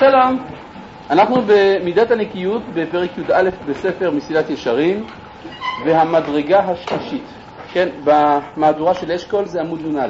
שלום, אנחנו במידת הנקיות בפרק י"א בספר מסילת ישרים והמדרגה השלישית, כן, במהדורה של אשכול זה עמוד נ"א.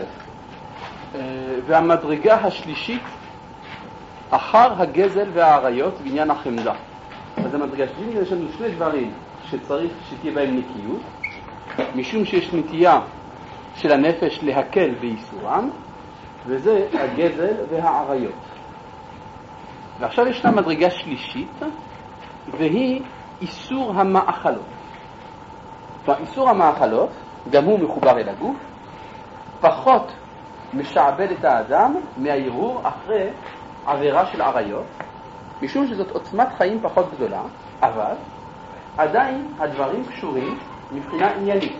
והמדרגה השלישית אחר הגזל והעריות בעניין החמדה. אז המדרגה השלישית יש לנו שני דברים שצריך שתהיה בהם נקיות, משום שיש נטייה של הנפש להקל באיסורם, וזה הגזל והעריות. ועכשיו ישנה מדרגה שלישית, והיא איסור המאכלות. איסור המאכלות, גם הוא מחובר אל הגוף, פחות משעבד את האדם מהערעור אחרי עבירה של עריות, משום שזאת עוצמת חיים פחות גדולה, אבל עדיין הדברים קשורים מבחינה עניינית.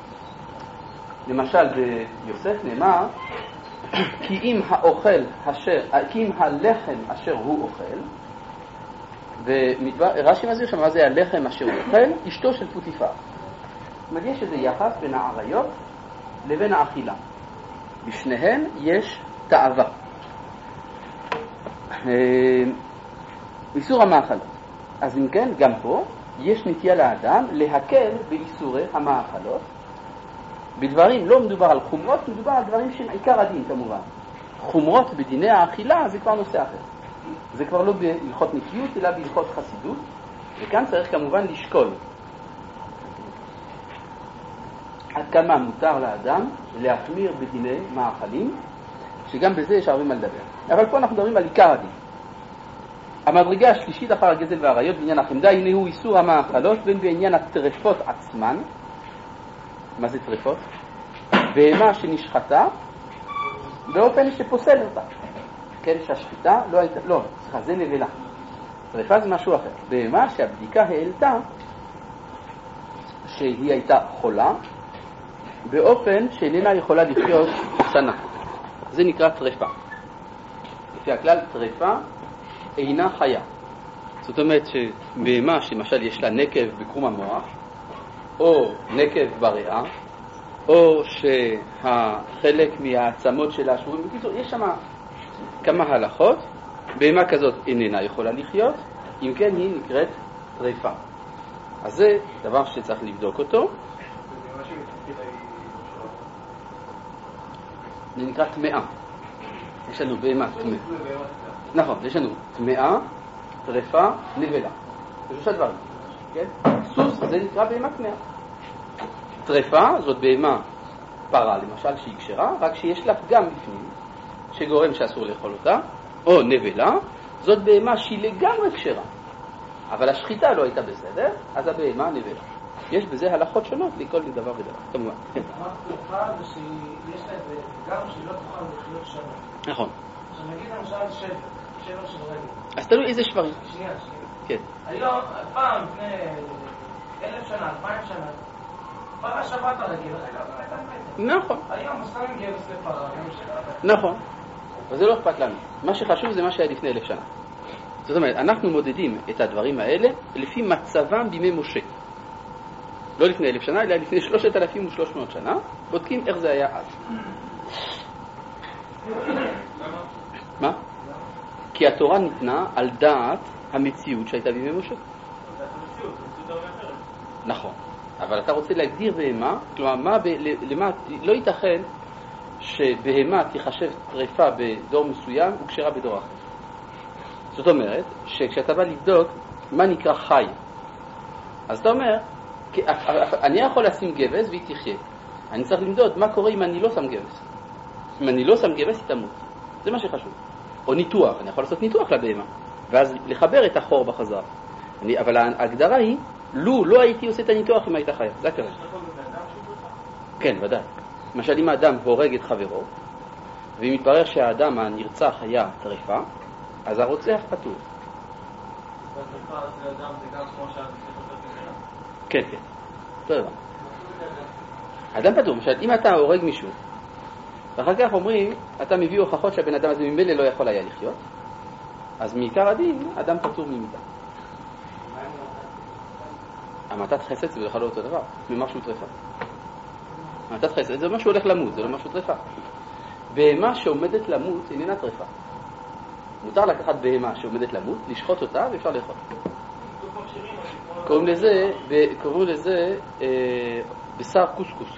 למשל ביוסף נאמר, כי אם הלחם אשר הוא אוכל, ורש"י מסביר שם מה זה הלחם אשר הוא אוכל, אשתו של פוטיפר. יש איזה יחס בין העריות לבין האכילה. בשניהם יש תאווה. איסור המאכלות. אז אם כן, גם פה יש נטייה לאדם להקל באיסורי המאכלות. בדברים לא מדובר על חומרות, מדובר על דברים שהם עיקר הדין כמובן. חומרות בדיני האכילה זה כבר נושא אחר. זה כבר לא בהלכות נקיות אלא בהלכות חסידות, וכאן צריך כמובן לשקול עד כמה מותר לאדם להחמיר בדיני מאכלים, שגם בזה יש הרבה מה לדבר. אבל פה אנחנו מדברים על עיקר הדין. המדרגה השלישית אחר הגזל והעריות בעניין החמדה, הנה הוא איסור המאכלות בין בעניין הטרפות עצמן. מה זה טרפות? בהמה שנשחטה באופן שפוסל אותה. כן, שהשחיטה לא הייתה, זה נבלה. טרפה זה משהו אחר. בהמה שהבדיקה העלתה שהיא הייתה חולה באופן שאיננה יכולה לחיות שנה. זה נקרא טרפה. לפי הכלל, טרפה אינה חיה. זאת אומרת שבהמה שלמשל יש לה נקב בקרום המוח, או נקב בריאה, או שהחלק מהעצמות שלה שבורים. בקיצור, יש שם כמה הלכות. בהמה כזאת איננה יכולה לחיות, אם כן היא נקראת טרפה. אז זה דבר שצריך לבדוק אותו. זה נקרא טמאה. יש לנו בהמה טמאה. נכון, יש לנו טמאה, טרפה, נבלה. זה שלושה דברים. כן? סוס זה נקרא בהמה טמאה. טרפה זאת בהמה פרה למשל שהיא כשרה, רק שיש לה פגם בפנים שגורם שאסור לאכול אותה, או נבלה זאת בהמה שהיא לגמרי כשרה אבל השחיטה לא הייתה בסדר, אז הבהמה נבלה. יש בזה הלכות שונות לכל דבר ודבר כמובן. אמרת טרפה זה שיש לה איזה פגם שהיא לא תוכל לחיות שנה. נכון. עכשיו נגיד למשל שבר של רגל. אז תלוי איזה שברים. שנייה. כן. היום, פעם, לפני 1,000 שנה, 2,000 שנה, פרה שבת הרגל, נכון. היום מסתרים גרס לפרה. נכון. אבל זה לא אכפת לנו. מה שחשוב זה מה שהיה לפני 1,000 שנה. זאת אומרת, אנחנו מודדים את הדברים האלה לפי מצבם בימי משה. לא לפני 1,000 שנה, אלא לפני 3,300 שנה, בודקים איך זה היה אז. מה? כי התורה ניתנה על דעת המציאות שהייתה בימי משה. נכון. אבל אתה רוצה להגדיר בהמה, כלומר, למה לא ייתכן שבהמה תיחשב טרפה בדור מסוים וכשרה בדור אחר. זאת אומרת, שכשאתה בא לבדוק מה נקרא חי, אז אתה אומר, אני יכול לשים גבס והיא תחיה. אני צריך למדוד מה קורה אם אני לא שם גבס. אם אני לא שם גבס היא תמות. זה מה שחשוב. או ניתוח, אני יכול לעשות ניתוח לבהמה, ואז לחבר את החור בחזרה. אבל ההגדרה היא, לא הייתי עושה את הניתוח אם הייתה חיה. זה הכלל. כן, ודאי. למשל, אם האדם הורג את חברו, ואם מתברר שהאדם הנרצח היה טרפה, אז הרוצח פטור. והטרפה של האדם זה גם כמו שהאדם כן, כן. אותו דבר. האדם פטור. למשל, אם אתה הורג מישהו, ואחר כך אומרים, אתה מביא הוכחות שהבן אדם הזה ממילא לא יכול היה לחיות, אז מעיקר הדין, אדם פטור ממיתה. המתת חסד זה בכלל לא אותו דבר, ממשהו טרפה. המתת חסד זה משהו הולך למות, זה לא משהו טרפה. בהמה שעומדת למות איננה טרפה. מותר לקחת בהמה שעומדת למות, לשחוט אותה ואפשר לאכול. קוראים לזה בשר קוסקוס.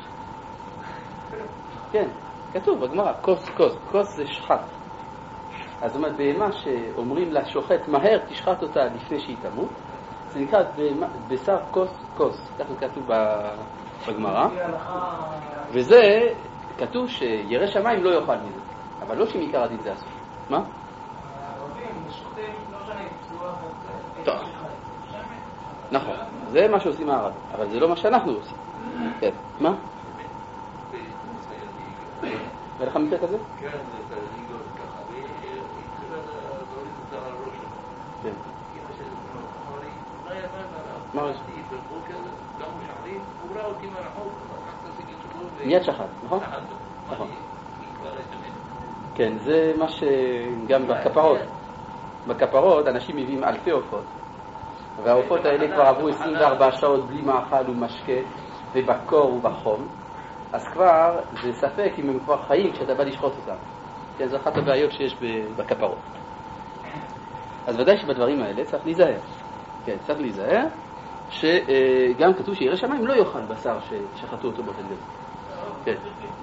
כן, כתוב בגמרא, כוס זה שחט. אז זאת אומרת, בהמה שאומרים לה שוחט מהר, תשחט אותה לפני שהיא תמות, זה נקרא בשר כוס, ככה כתוב בגמרא. וזה כתוב שירא שמיים לא יאכל מזה, אבל לא שמעיקר הדין זה אסור. מה? טוב. נכון, זה מה שעושים הערב, אבל זה לא מה שאנחנו עושים. כן, מה? ולך מקרה כזה? כן, זה ליגות ככה, והתחילה להוריד את זה על הראש שלו. כן. אמא שלי אמרה לי, מה יבן עליו? מה ראש? הלכתי בבוקר, גם הוא שחרית, הוא ראה אותי מרחוק, לקח את הסיגית שלו מיד שחט, נכון? שחט. נכון. היא כבר התאמן. כן, זה מה שגם בכפרות אנשים מביאים אלפי עופות, והעופות האלה כבר עברו 24 שעות בלי מאכל ומשקה ובקור ובחום, אז כבר זה ספק אם הם כבר חיים כשאתה בא לשחוט אותם. כן, זו אחת הבעיות שיש בכפרות. אז ודאי שבדברים האלה צריך להיזהר. כן, צריך להיזהר שגם כתוב שירא שמיים לא יאכל בשר ששחטו אותו באופן כזה. כן.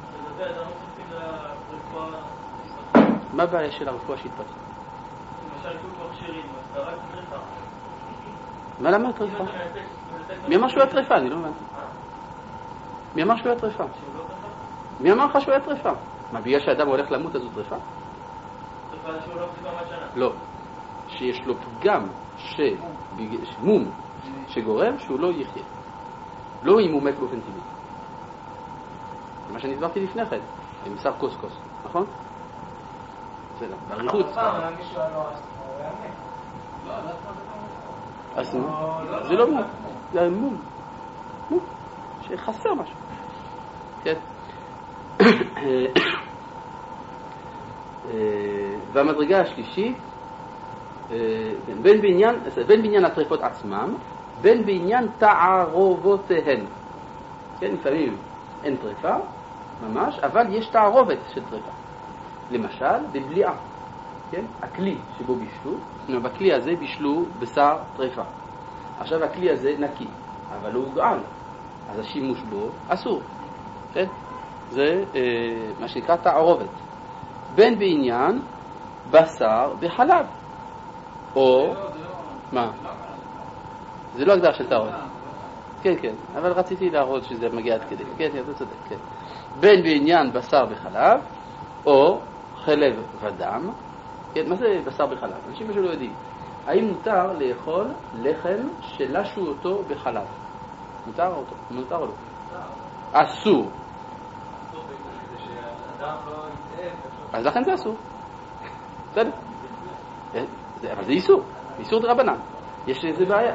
מה הבעיה של הרפואה שהתפתחה? למשל, כתוב מכשירים, אז רק טריפה. מה למה טריפה? מי אמר שהוא היה טריפה? אני לא מבין. מי אמר שהוא היה טריפה? מי אמר לך שהוא היה טריפה? מה, בגלל שאדם הולך למות אז הוא טריפה? טריפה שהוא לא טריפה מה שנה. לא. שיש לו פגם מום שגורם שהוא לא יחיה. לא אם הוא מת באופן טבעי. זה מה שאני הסברתי לפני כן, עם בשר כוס, נכון? בסדר, בעריכות. מישהו היה לו אז זה לא מום, זה מום. מום, שחסר משהו. כן. והמדרגה השלישית, בין בעניין הטרפות עצמם, בין בעניין תערובותיהן. כן, לפעמים אין טרפה, ממש, אבל יש תערובת של טרפה. למשל, בבליעה. כן? הכלי שבו בישלו, בכלי הזה בישלו בשר טרפה. עכשיו הכלי הזה נקי, אבל הוא גועל, אז השימוש בו אסור. כן? זה מה שנקרא תערובת. בין בעניין בשר וחלב. או... מה? זה לא הגדרה של תערובת. כן, כן, אבל רציתי להראות שזה מגיע עד כדי. כן, אתה צודק, כן. בין בעניין בשר בחלב, או חלב ודם. כן, מה זה בשר בחלב? אנשים שלא יודעים. האם מותר לאכול לחם שלשו אותו בחלב? מותר או לא? אסור. אז לכן זה אסור. בסדר. אבל זה איסור. איסור דרבנן. יש איזה בעיה.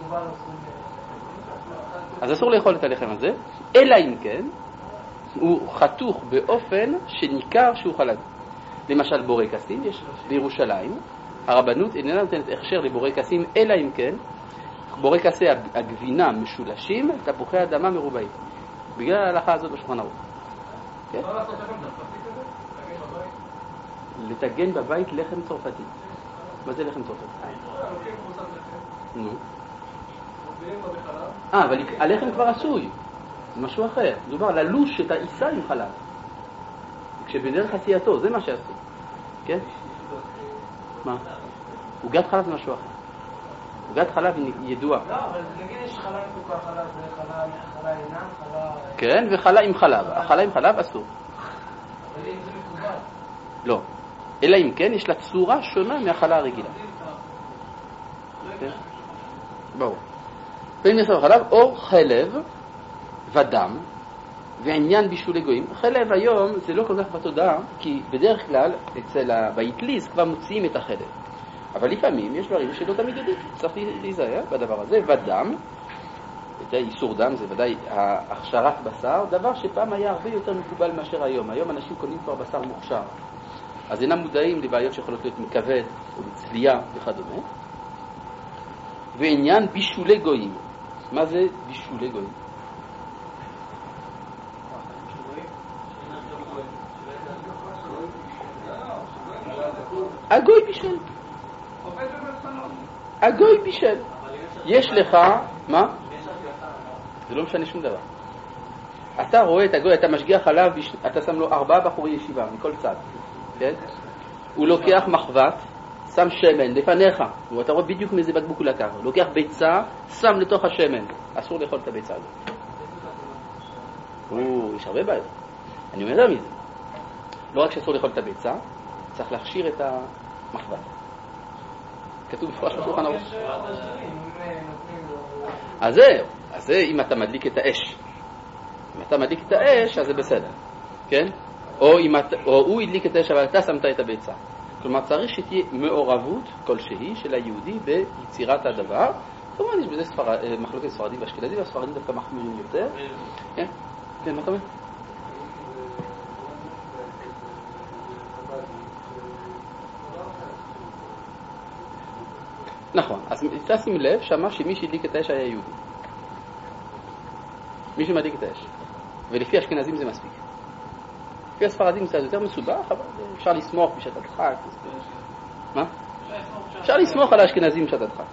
אז אסור לאכול את הלחם הזה, אלא אם כן הוא חתוך באופן שניכר שהוא חלב. למשל בורקסים, יש בירושלים, הרבנות איננה נותנת הכשר לבורקסים, אלא אם כן בורקסי הגבינה משולשים, תפוחי אדמה מרובעים. בגלל ההלכה הזאת בשולחן ערוך. כן? לטגן בבית לחם צרפתי. מה זה לחם צרפתי? נו. אבל הלחם כבר עשוי, זה משהו אחר. מדובר ללוש את העיסה עם חלב, כשבדרך עשייתו, זה מה שעשו. כן? מה? עוגת חלב זה משהו אחר. עוגת חלב היא ידועה. לא, אבל נגיד יש חלב עם חלב, זה חלב אינם, חלב... כן, וחלב עם חלב. החלב עם חלב אסור. אבל אם זה מקובל. לא. אלא אם כן יש לה צורה שונה מהחלה הרגילה. כן? ברור. בין בשר וחלב או חלב ודם ועניין בישולי גויים. חלב היום זה לא כל כך בתודעה, כי בדרך כלל באטליז כבר מוציאים את החלב. אבל לפעמים יש דברים שלא תמיד יודעים. צריך להיזהר בדבר הזה. ודם, איסור דם זה ודאי הכשרת בשר, דבר שפעם היה הרבה יותר מקובל מאשר היום. היום אנשים קונים כבר בשר מוכשר. אז אינם מודעים לבעיות שיכולות להיות מכבד או מצלייה וכדומה. ועניין בישולי גויים. מה זה בישולי גויים? הגוי בישל. הגוי בישל. יש לך, מה? זה לא משנה שום דבר. אתה רואה את הגוי, אתה משגיח עליו, אתה שם לו 4 בחורי ישיבה מכל צד, כן? הוא לוקח מחבת, שם שמן לפניך, ואתה רואה בדיוק מאיזה בקבוק הוא לקח, הוא לוקח ביצה, שם לתוך השמן, אסור לאכול את הביצה הזאת. יש הרבה בעיות. אני אומר מזה. לא רק שאסור לאכול את הביצה, צריך להכשיר את המחבת. כתוב מפורש בשולחן ערוך. אז זה אם אתה מדליק את האש. אם אתה מדליק את האש, אז זה בסדר. כן? או הוא הדליק את האש, אבל אתה שמת את הביצה. כלומר, צריך שתהיה מעורבות כלשהי של היהודי ביצירת הדבר. כלומר, יש בזה מחלוקת ספרדים ואשכנזים, והספרדים דווקא מחמירים יותר. כן? כן, מה אתה אומר? נכון, אז תשים לב שמה שמי שהדליק את האש היה יהודי. מי שמדליק את האש. ולפי אשכנזים זה מספיק. לפי הספרדים זה יותר מסובך, אבל אפשר לסמוך בשעת הדחק. מה? אפשר לסמוך על האשכנזים בשעת הדחק.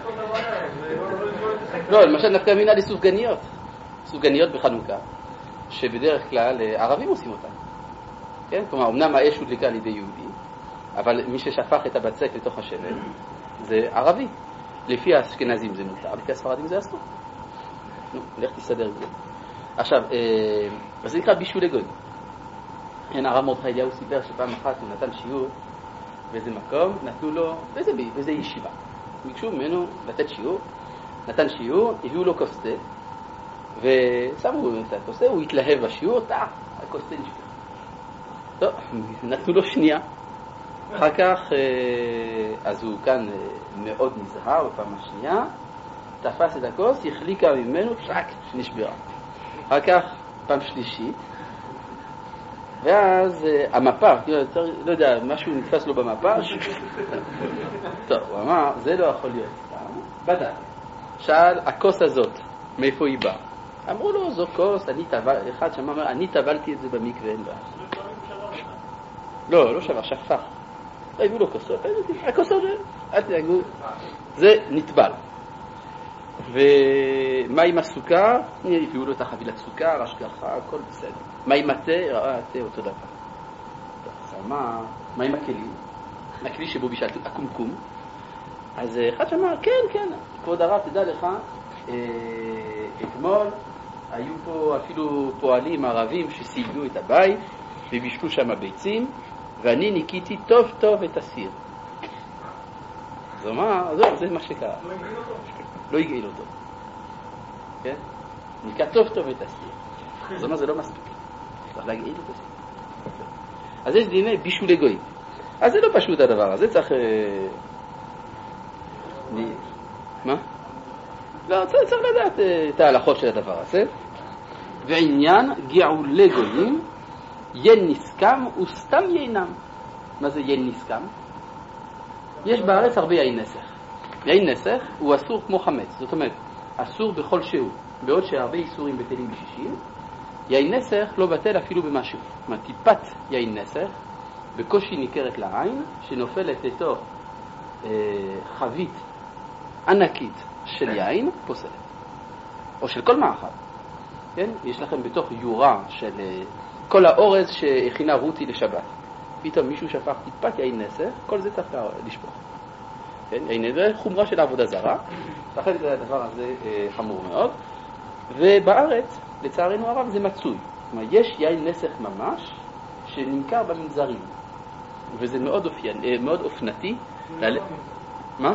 לא, למשל נפקא מינה לסופגניות. סופגניות בחנוכה, שבדרך כלל ערבים עושים אותן. כן? כלומר, אמנם האש הודליקה על ידי יהודי, אבל מי ששפך את הבצק לתוך השמן זה ערבי. לפי האשכנזים זה מותר, לפי הספרדים זה אסור. נו, לך תסתדר את זה. עכשיו, זה נקרא בישול לגוי. הרב מרדכי אליהו סיפר שפעם אחת הוא נתן שיעור באיזה מקום, נתנו לו, באיזה ישיבה. ביקשו ממנו לתת שיעור, נתן שיעור, הביאו לו כוס תה, ושמו את הכוס תה, הוא התלהב בשיעור, הכוס תה נשפך. טוב, נתנו לו שנייה. אחר כך, אז הוא כאן מאוד נזהר בפעם השנייה, תפס את הכוס, החליקה ממנו, שנשברה. אחר כך, פעם שלישית, ואז המפה, לא יודע, משהו נתפס לו במפה, טוב, הוא אמר, זה לא יכול להיות סתם, בדק. שאל, הכוס הזאת, מאיפה היא באה? אמרו לו, זו כוס, אחד שאמר, אני טבלתי את זה במקווה, אין בה. לא שבר, שפך. לא הביאו לו כוסות, הכוסות, אל תדאגו, זה נטבל. ומה עם הסוכר? הביאו לו את החבילת סוכר, השגחה, הכל בסדר. מה עם התה? התה אותו דבר. מה עם הכלים? הכלי שבו בשעת הקומקום. אז אחד שאמר, כן, כבוד הרב, תדע לך, אתמול היו פה אפילו פועלים ערבים שסייגו את הבית ובישלו שם ביצים, ואני ניקיתי טוב טוב את הסיר. אז הוא אמר, זה מה שקרה. לא הגעיל אותו. כן? ניקה טוב טוב את הסיר. אז הוא אמר, זה לא מספיק. צריך להגעיל את הסיר. אז יש דיני בישול לגוי. אז זה לא פשוט הדבר הזה, צריך... מה? לא, צריך לדעת את ההלכות של הדבר הזה. ועניין גאולי גויים, ין נסכם וסתם יינם. מה זה ין נסכם? יש בארץ הרבה יין נסך. יין נסך הוא אסור כמו חמץ. זאת אומרת, אסור בכל שהוא. בעוד שהרבה איסורים בטלים בשישים, יין נסך לא בטל אפילו במשהו. זאת אומרת, טיפת יין נסך בקושי ניכרת לעין, שנופלת לתוך חבית ענקית של יין, פוסלת. או של כל מאכל. כן? יש לכם בתוך יורה של כל האורז שהכינה רותי לשבת. פתאום מישהו שפך טיפת יין נסך, כל זה צריך לשפוך. כן? יין נסך, חומרה של העבודה זרה. לכן הדבר הזה חמור מאוד. ובארץ, לצערנו הרב, זה מצוי. זאת אומרת, יש יין נסך ממש שנמכר במנזרים. וזה מאוד אופנתי. מה?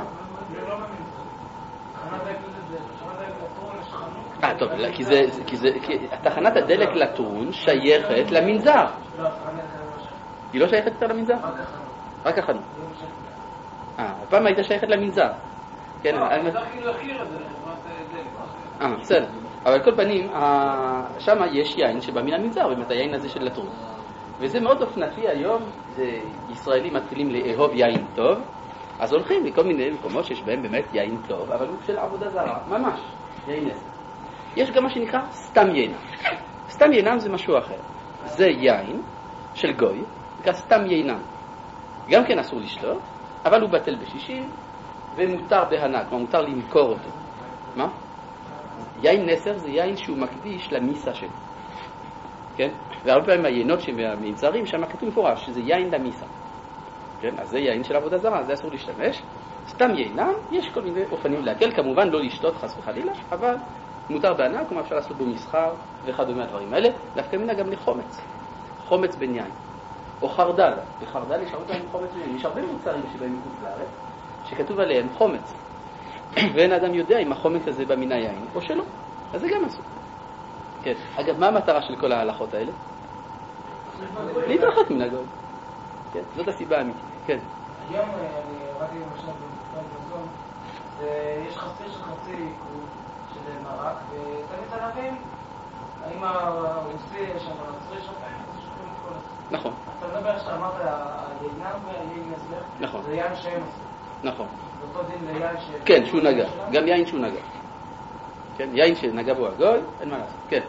טוב, כי תחנת הדלק לטרון שייכת למנזר. היא לא שייכת יותר למנזר? רק החנות. הפעם הייתה שייכת למנזר. כן, המנזר כאילו הכיר את זה לחברת דלק. בסדר. אבל כל פנים, שם יש יין שבא מן המנזר, באמת היין הזה של לטרון. וזה מאוד אופנתי היום, ישראלים מתחילים לאהוב יין טוב, אז הולכים לכל מיני מקומות שיש בהם באמת יין טוב, אבל הוא של עבודה זרה, ממש, יין נסך. יש גם מה שנקרא סתם יינם. סתם יינם זה משהו אחר. זה יין של גוי, נקרא סתם יינם. גם כן אסור לשתות, אבל הוא בטל בשישים, ומותר בהנאה, כלומר מותר למכור אותו. מה? יין נסר זה יין שהוא מקדיש למיסה שלו. כן? והרבה פעמים היינות שמנזרים, שם כתוב מפורש, שזה יין למיסה. כן? אז זה יין של עבודה זרה, זה אסור להשתמש. סתם יינם, יש כל מיני אופנים להקל, כמובן לא לשתות חס וחלילה, אבל מותר בהנאה, כלומר אפשר לעשות במסחר וכדומה הדברים האלה, דווקא מינה גם לחומץ, חומץ בן יין, או חרדל, בחרדל יש הרבה פעמים חומץ בן יין, יש הרבה מוצרים שבאים מחוץ לארץ, שכתוב עליהם חומץ, ואין אדם יודע אם החומץ הזה בא מן היין או שלא, אז זה גם אסור. כן. אגב, מה המטרה של כל ההלכות האלה? להתרחק מן הגוי. כן, זאת הסיבה האמיתית. כן. היום אני ראיתי למשל במזון, יש חצי של חצי עיכוב של מרק, ותמיד צריך להבין האם הרוסי שם הנוצרי שופעים, אז שופעים את כל זה. נכון. אתה מדבר שאמרת, היינם והיין הסבר, נכון. זה יין שהם עושים. נכון. זה אותו דין ליין ש... כן, שהוא נגע. גם יין שהוא נגע. כן, יין שנגע בו הגוי, אין מה לעשות. כן.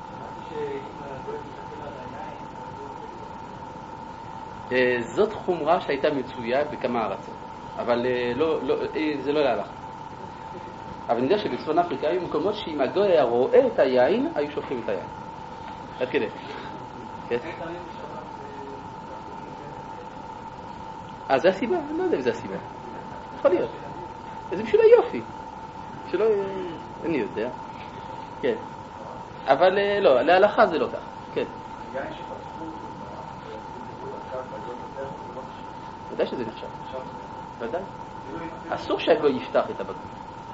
זאת חומרה שהייתה מצויה בכמה ארצות, אבל זה לא להלכה. אבל אני יודע שבצפון אפריקה היו מקומות שאם הגוי היה רואה את היין, היו שופכים את היין. עד כדי. כן? זה הסיבה? אני לא יודע אם זה הסיבה. יכול להיות. זה בשביל היופי. שלא... אני יודע. כן. אבל לא, להלכה זה לא כך. כן. ודאי שזה נחשב. ודאי. אסור שהגוי יפתח את הבקבוק.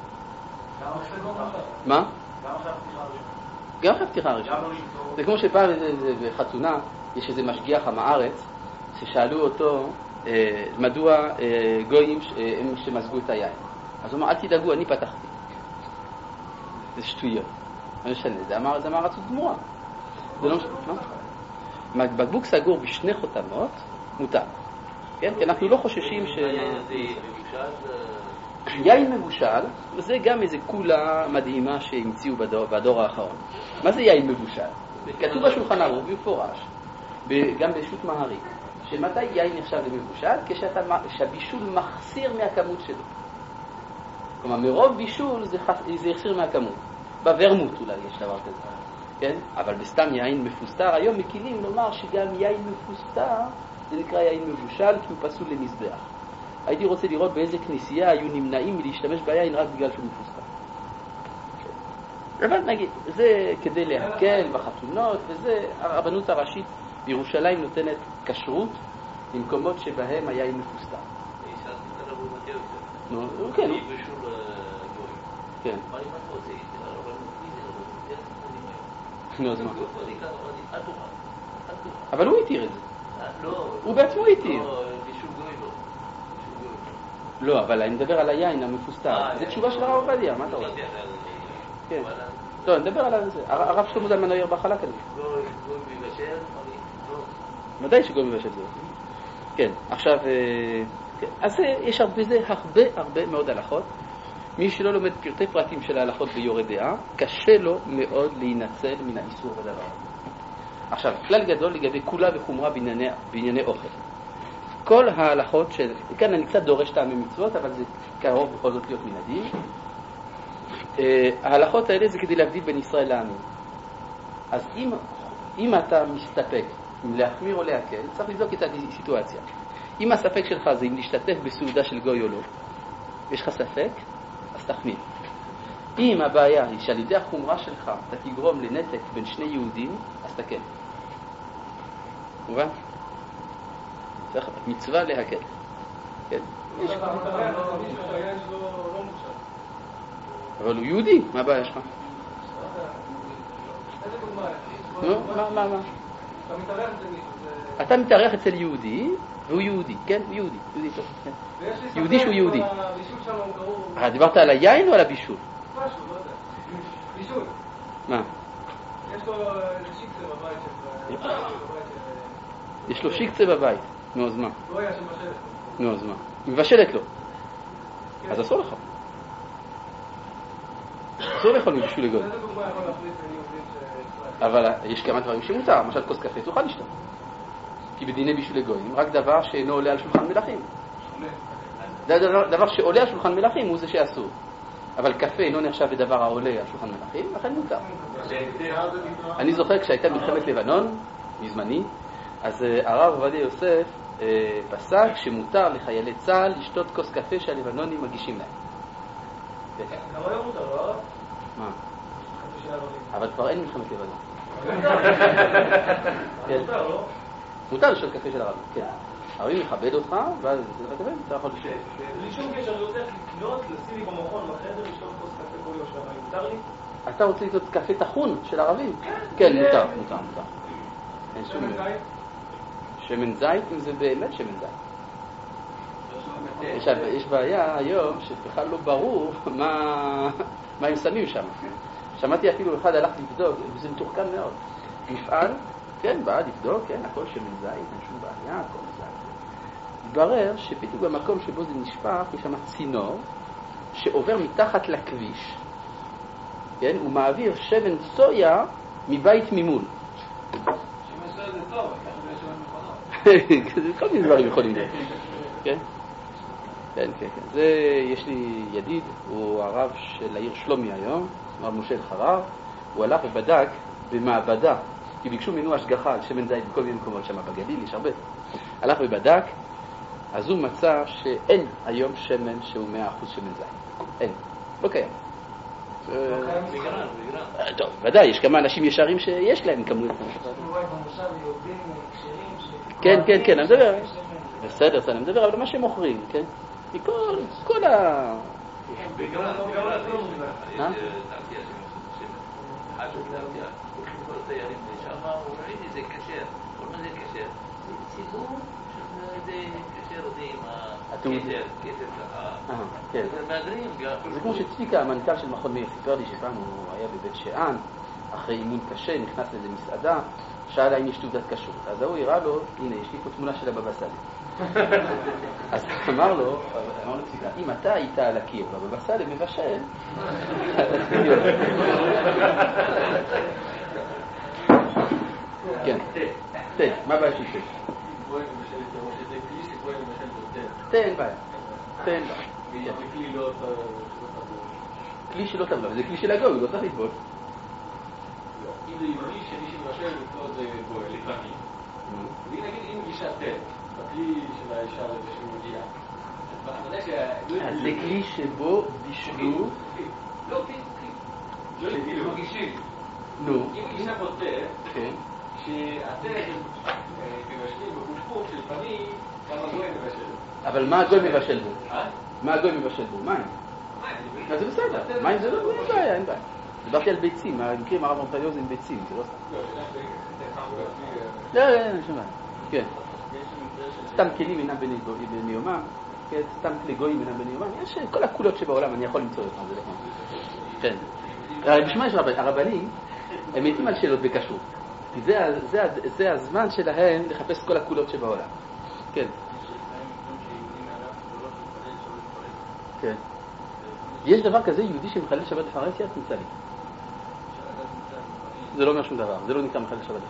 מה? גם אחרי הפתיחה הראשונה. זה כמו שפעם בחתונה יש איזה משגיח עם הארץ ששאלו אותו מדוע גויים הם שמזגו את היין. אז הוא אמר, אל תדאגו, אני פתחתי. זה שטויות. לא משנה, זה אמר ארצות גמורה. זה לא משנה. בקבוק סגור בשני חותמות מותר. כן? כי אנחנו לא חוששים ש... יין מבושל, זה גם איזה קולה מדהימה שהמציאו בדור האחרון. מה זה יין מבושל? כתוב בשולחן ערוך במפורש, גם בשו"ת מהרי, שמתי יין נחשב למבושל? כשהבישול מחסיר מהכמות שלו. כלומר, מרוב בישול זה יחסיר מהכמות. בוורמוט אולי יש דבר כזה. כן? אבל בסתם יין מפוסטר, היום מקילים לומר שגם יין מפוסטר זה נקרא יין מבושל כי הוא פסול למזבח. הייתי רוצה לראות באיזה כנסייה היו נמנעים מלהשתמש ביין רק בגלל שהוא מפוסטר. אבל נגיד, זה כדי להקל בחתונות, וזה הרבנות הראשית בירושלים נותנת כשרות במקומות שבהם היין מפוסטר. נו, כן. כן. נו, אז מה? אבל הוא התיר את זה. הוא בעצמו התיר. לא, אבל אני מדבר על היין המפוסטר. זה תשובה של הרב עובדיה, מה אתה רוצה? כן. לא, אני מדבר על זה. הרב שלמה זלמן אוירבך חלק על זה. גוי מבשל? ודאי שגוי מבשל זה. כן, עכשיו... אז יש בזה הרבה מאוד הלכות. מי שלא לומד פרטי פרטים של ההלכות ביורה דעה, קשה לו מאוד להינצל מן האיסור בדבר. עכשיו, כלל גדול לגבי כולה וחומרה בענייני אוכל. כל ההלכות כאן אני קצת דורש טעמי מצוות, אבל זה קרוב בכל זאת להיות מן הדין. ההלכות האלה זה כדי להבדיל בין ישראל לעמים. אז אם אתה מסתפק אם להחמיר או להקל, צריך לבדוק את הסיטואציה. אם הספק שלך זה אם להשתתף בסעודה של גוי או לא, יש לך ספק, אז תחמיר. אם הבעיה היא שעל ידי החומרה שלך אתה תגרום לנתק בין שני יהודים, אז תקל. מובן? צריך מצווה להקל. כן? אבל הוא יהודי, מה הבעיה שלך? נו, מה? אתה מתארח אצל יהודי, והוא יהודי, כן? הוא יהודי, יהודי טוב, כן. יהודי שהוא יהודי. דיברת על היין או על הבישול? משהו, לא יודע. בישול. מה? יש לו שיקצה בבית של... יש לו שיקצה בבית. נו, אז מה? הוא היה שמבשלת. נו, אז מה? היא מבשלת לו. אז אסור לך. אסור לאכול מבישול לגוי. איזה דוגמה יכול להחליט בין יהודים אבל יש כמה דברים שמותר. למשל, כוס קפה תוכל לשתות. כי בדיני בישול לגויים, רק דבר שאינו עולה על שולחן מלכים. דבר שעולה על שולחן מלכים הוא זה שאסור. אבל קפה אינו נחשב לדבר העולה על שולחן מלכים, לכן מותר. אני זוכר כשהייתה מלחמת לבנון, מזמני, אז הרב עובדיה יוסף פסק שמותר לחיילי צה"ל לשתות כוס קפה שהלבנונים מגישים להם. גם היום מותר, לא? מה? אבל כבר אין מלחמת לבנון. מותר, לא? מותר לשתות קפה של הרבים, כן. הרבים יכבד אותך, ואז אתה יכול לשתות. בלי שום קשר, אני רוצה לקנות, לשים לי במכון, בחדר, לשתות כוס קפה כל יום של הרבים. מותר לי? אתה רוצה לקנות קפה טחון של ערבים? כן, מותר. אין שום... שמן זית, אם זה באמת שמן זית. יש בעיה היום שבכלל לא ברור מה הם שמים שם. שמעתי אפילו אחד הלך לבדוק, וזה מתוחכם מאוד. מפעל, כן, בא לבדוק, כן, הכל שמן זית, אין שום בעיה, הכל זית. התברר שפתאום במקום שבו זה נשפך, יש שם צינור שעובר מתחת לכביש, כן, הוא מעביר שמן סויה מבית ממול. שמן סויה זה טוב, ככה זה שמן מכונות. כל מיני דברים יכולים להיות. כן? כן. זה, יש לי ידיד, הוא הרב של העיר שלומי היום, הרב משה אלחרר, הוא הלך ובדק במעבדה, כי ביקשו ממנו השגחה על שמן זית בכל מיני מקומות שם בגליל, יש הרבה. הלך ובדק, אז הוא מצא שאין היום שמן שהוא 100% שמן זית. אין, לא קיים. טוב, ודאי, יש כמה אנשים ישרים שיש להם כמות. כן, אני מדבר. בסדר, אני מדבר על מה שהם מוכרים, כן? כל ה... בגלל לוקחים כל התיירים לשם, אומרים לי זה כשר. כל מה זה כשר? זה ציבור שזה כשר אותי עם הכתר ככה. זה מהגרים. זה כמו שצביקה, המנכ"ל של מכון מאיר, סיפר לי שפעם הוא היה בבית שאן, אחרי אימון קשה, נכנס לאיזה מסעדה, שאל האם יש תעודת כשרות. אז הוא הראה לו, הנה, יש לי פה תמונה של הבבא סאלי. אז אמר לו צביקה, אם אתה היית על הקיר והבבא סאלי מבשל, כן, תה, מה הבעיה של תה? תה אין בעיה. כלי שלא טבלה, זה כלי של הגוי, הוא לא צריך לטבול. אם זה ימני שמי שמבשל לטבול זה גוי, לפעמים. ואם נגיד אם גישה תה, בכלי של האישה הזה שמגיעה, אז זה כלי שבו בישלו... לא, כלי, לא מגישים. נו. אם גישה פה תה, שהתה מבשלים בפושפוך שלפעמים כמה גוי מבשל. אבל מה הגוי מבשל בו? מה הגוי מבשל בו? מים. אז זה בסדר, מים זה לא בעיה, אין בעיה. דיברתי על ביצים, המקרים הרב מרפליוז עם ביצים, זה לא סתם. לא, שומע. כן. סתם כלים אינם בני יומם, סתם כלי גויים אינם בני יומם, יש כל הקולות שבעולם, אני יכול למצוא אותם, זה לא כמו. כן. בשביל יש הרבנים, הם מתים על שאלות בכשרות. כי זה הזמן שלהם לחפש כל הקולות שבעולם. כן. כן. יש דבר כזה, יהודי שמחלל שבת בפרהסיה, תמצא לי. זה לא אומר שום דבר, זה לא נקרא מחלל שבת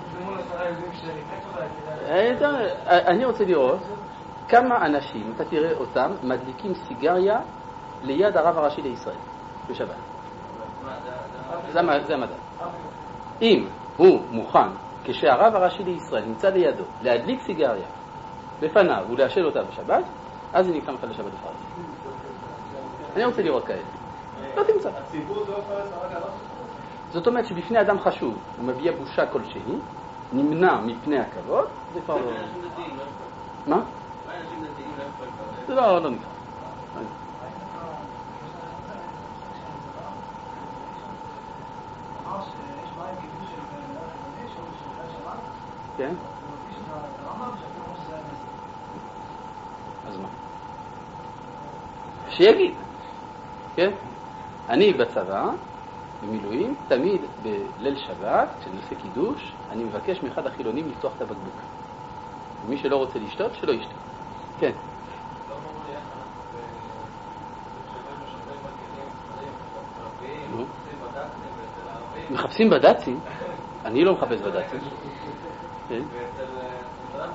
בפרהסיה. אני רוצה לראות כמה אנשים, אתה תראה אותם, מדליקים סיגריה ליד הרב הראשי לישראל, בשבת. זה המדע. אם הוא מוכן, כשהרב הראשי לישראל נמצא לידו, להדליק סיגריה בפניו ולהשל אותה בשבת, אז זה נקרא מחלל שבת בפרהסיה. אני רוצה לראות כאלה. לא תמצא. הציבור זה לא פרס, רק הלך? זאת אומרת שבפני אדם חשוב, הוא מביע בושה כלשהי, נמנע מפני הכבוד, זה כבר לא... מה? זה לא נקרא. כן? אז מה? שיגיד, כן? אני בצבא, במילואים, תמיד בליל שבת, כשאני עושה קידוש, אני מבקש מאחד החילונים לפתוח את הבקבוק. ומי שלא רוצה לשתות, שלא ישתות. כן. מחפשים בד"צים? אני לא מחפש בד"צים. כן?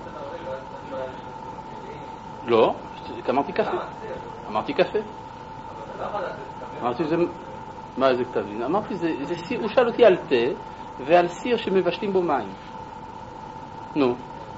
לא, אמרתי קפה. אמרתי קפה. אמרתי זה... מה זה כתבים? אמרתי זה סיר, הוא שאל אותי על תה ועל סיר שמבשלים בו מים. נו.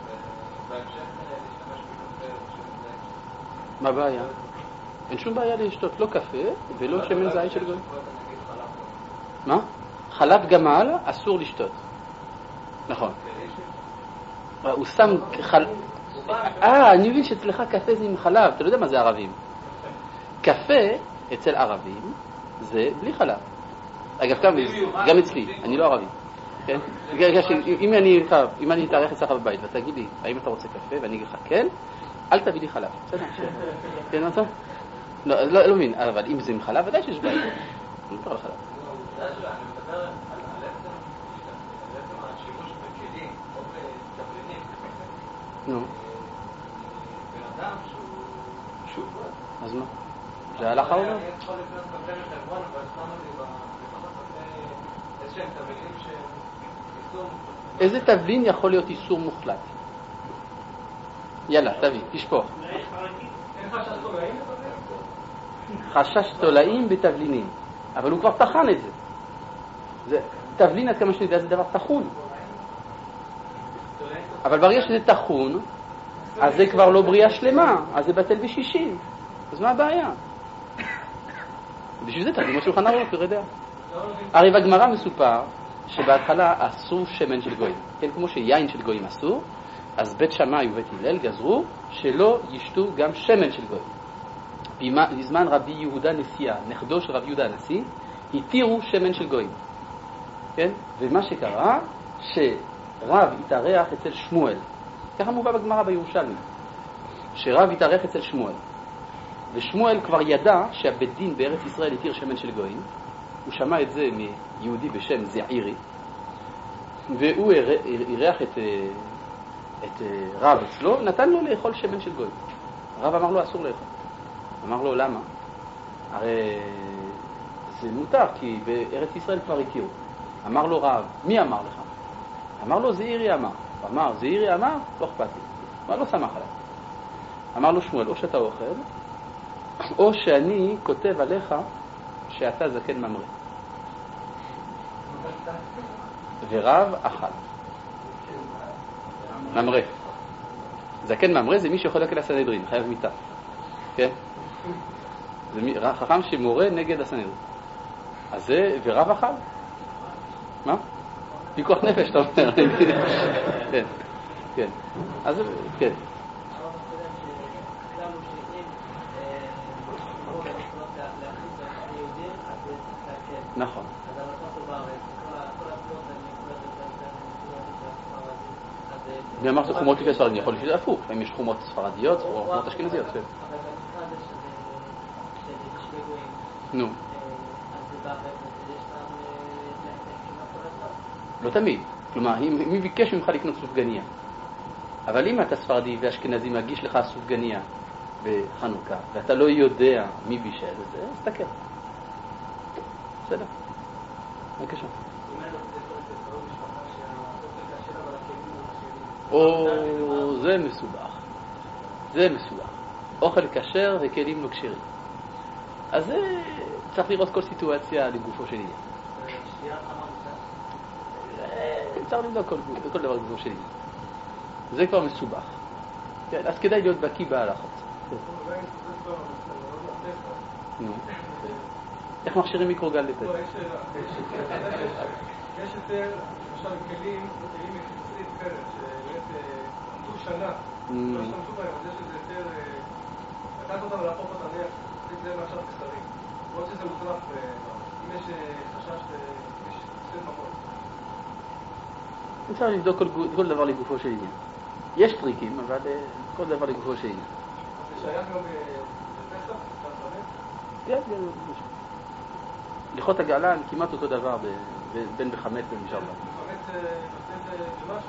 מה הבעיה? אין שום בעיה לשתות לא קפה ולא שמן זית של גוי. מה? חלב גמל אסור לשתות. נכון. הוא שם אני מבין שאצלך קפה זה עם חלב. אתה לא יודע מה זה ערבים. קפה אצל ערבים זה בלי חלב. אגב, גם אצלי, אני לא ערבי. כן? אם אני אתארח אצלך בבית ותגיד לי, האם אתה רוצה קפה ואני אגיד לך כן, אל תביא לי חלב. בסדר? כן, מה אתה? לא מבין, אבל אם זה עם חלב, ודאי שיש בעיה. אני מדבר על חלב. אני מדבר על עצם השימוש בכלים או בתבלינים. נו. בן אדם שהוא... אז מה? זה הלכה או לא? אני יכול לקנות קפה מחברון, אבל שמה לי בתוך הקפה איזשהם תבלינים שהם איסור... איזה תבלין יכול להיות איסור מוחלט? יאללה, תביא, תשפוך. אין חשש תולעים בתבלינים? חשש תולעים בתבלינים. אבל הוא כבר טחן את זה. תבלין עד כמה שאני יודע זה דבר טחון. אבל ברגע שזה טחון, אז זה כבר לא בריאה שלמה, אז זה בטל בשישים. אז מה הבעיה? בשביל זה תביא משולחן ערוך, אתה יודע. הרי בגמרא מסופר שבהתחלה אסור שמן של גויים. כן, כמו שיין של גויים אסור, אז בית שמאי ובית הלל גזרו שלא ישתו גם שמן של גויים. בזמן רבי יהודה נשיאה, נכדו של רבי יהודה הנשיא, התירו שמן של גויים. כן? ומה שקרה, שרב התארח אצל שמואל. ככה מובא בגמרא בירושלמי. שרב התארח אצל שמואל. ושמואל כבר ידע שהבית דין בארץ ישראל התיר שמן של גויים. הוא שמע את זה מיהודי בשם זעירי. והוא אירח את רב אצלו, נתן לו לאכול שמן של גויים. הרב אמר לו אסור לאכול. אמר לו למה? הרי זה מותר כי בארץ ישראל כבר הכירו. אמר לו רב, מי אמר לך? אמר לו זעירי אמר. הוא אמר זעירי אמר? לא אכפת לי. אבל לא שמח עליו. אמר לו שמואל, או שאתה אוכל או שאני כותב עליך שאתה זקן ממרא. ורב אכל ממרא. זקן ממרא זה מי שיכול להקל הסנהדרין, חייב מיטה. כן? זה חכם שמורה נגד הסנהדרין. אז זה ורב אכל. מה? פיקוח נפש, אתה אומר. כן, כן. אז כן. נכון. מי אמר שחומות לפי ספרדים? יכול לפי זה הפוך. אם יש חומות ספרדיות או חומות אשכנזיות. נו. לא תמיד. כלומר, מי ביקש ממך לקנות סופגניה? אבל אם אתה ספרדי ואשכנזי מגיש לך סופגניה בחנוכה, ואתה לא יודע מי בישל את זה, אז תקר. בסדר. בבקשה. או, זה מסובך. זה מסובך. אוכל כשר וכלים לא כשרים. אז זה צריך לראות כל סיטואציה לגופו של עניין. צריך לבדוק כל דבר לגופו של עניין. זה כבר מסובך. אז כדאי להיות בקיא בהלכות. נו. איך מכשירים מיקרוגל לפה? יש יותר, למשל, כלים יחסית פרק, שבאמת עמדו שנה, לא השתמשו בהם, אז יש איזה יותר, לקחת אותם ולהפוך אותם ליח, זה מעכשיו קצרים. למרות שזה מוטרף, אם יש חשש, יש סט ממון. אפשר לבדוק כל דבר לגופו של עניין. יש טריקים, אבל כל דבר לגופו של עניין. זה שייך גם בפסח? כן, הלכות הגאלה כמעט אותו דבר בין בחמץ ומשאר דבר. חמץ נותן במשהו?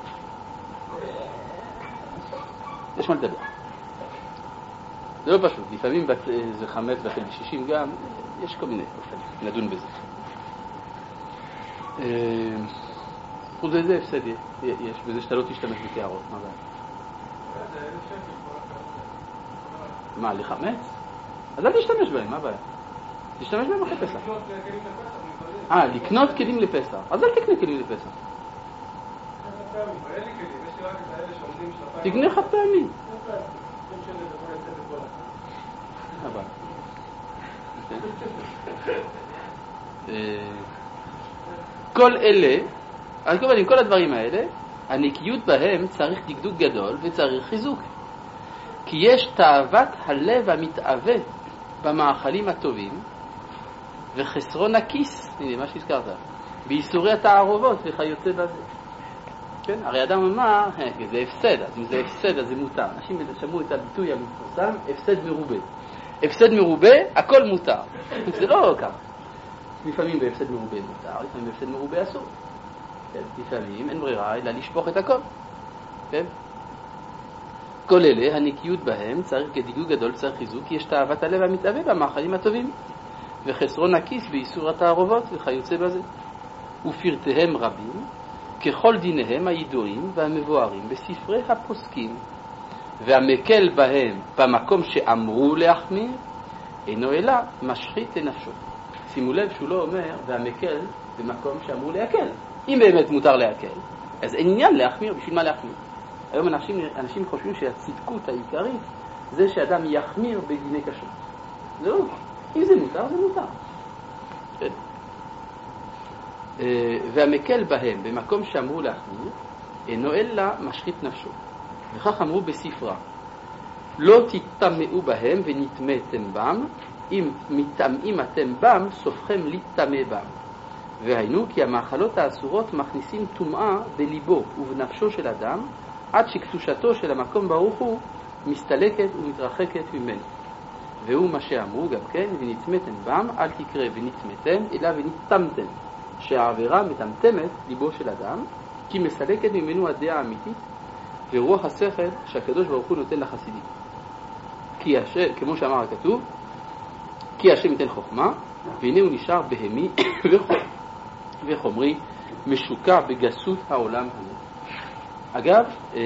יש מה לדבר. זה לא פשוט, לפעמים זה חמץ ואחרי ב-60 גם, יש כל מיני אופן, נדון בזה. חוץ לזה הפסד יש בזה שאתה לא תשתמש בקערות, מה בעיה? זה 1,000 שקל, מה, לחמץ? אז אל תשתמש בהם, מה הבעיה? תשתמש בהם אחרי פסח. לקנות כלים לפסח. אז אל תקנה כלים לפסח. תקנה חד פעמי. כל אלה, עם כל הדברים האלה, הנקיות בהם צריך דקדוק גדול וצריך חיזוק. כי יש תאוות הלב המתאווה במאכלים הטובים וחסרון הכיס, הנה מה שהזכרת, בייסורי התערובות וכיוצא בזה. כן? הרי אדם אמר, זה הפסד, אז אם זה הפסד אז זה מותר. אנשים שמעו את הביטוי המפורסם, הפסד מרובה. הפסד מרובה, הכל מותר. זה לא ככה. לפעמים בהפסד מרובה מותר, לפעמים בהפסד מרובה אסור. כן? לפעמים אין ברירה אלא לשפוך את הכל. כן? כל אלה, הנקיות בהם צריך כדקדוק גדול, צריך חיזוק, כי יש תאוות הלב המתאווה במאכלים הטובים, וחסרון הכיס בייסור התערובות וכיוצא בזה. ופרטיהם רבים, ככל דיניהם הידועים והמבוארים בספרי הפוסקים, והמקל בהם במקום שאמרו להחמיר, אינו אלא משחית לנפשו. שימו לב שהוא לא אומר, והמקל במקום שאמרו להקל. אם באמת מותר להקל, אז אין עניין להחמיר, בשביל מה להחמיר? היום אנשים חושבים שהצדקות העיקרית זה שאדם יחמיר בדיני כשרות. זה לא, אם זה מותר, זה מותר. כן. והמקל בהם במקום שאמרו להחמיר, אינו אלא משחית נפשו. וכך אמרו בספרה, לא תטמאו בהם ונטמאתם בם, אם מטמאים אתם בם, סופכם לטמא בם. והיינו כי המאכלות האסורות מכניסים טומאה בליבו ובנפשו של אדם, עד שקדושתו של המקום ברוך הוא מסתלקת ומתרחקת ממנו. והוא מה שאמרו גם כן, ונטמאתם בם, אל תקרא ונטמאתם, אלא ונטמתם, שהעבירה מטמטמת ליבו של אדם, כי מסלקת ממנו הדעה האמיתית, ורוח השכל שהקדוש ברוך הוא נותן לחסידים. כי השם, כמו שאמר הכתוב, כי השם ייתן חוכמה, והנה הוא נשאר בהמי וחומרי, משוקע בגסות העולם הזה. אגב,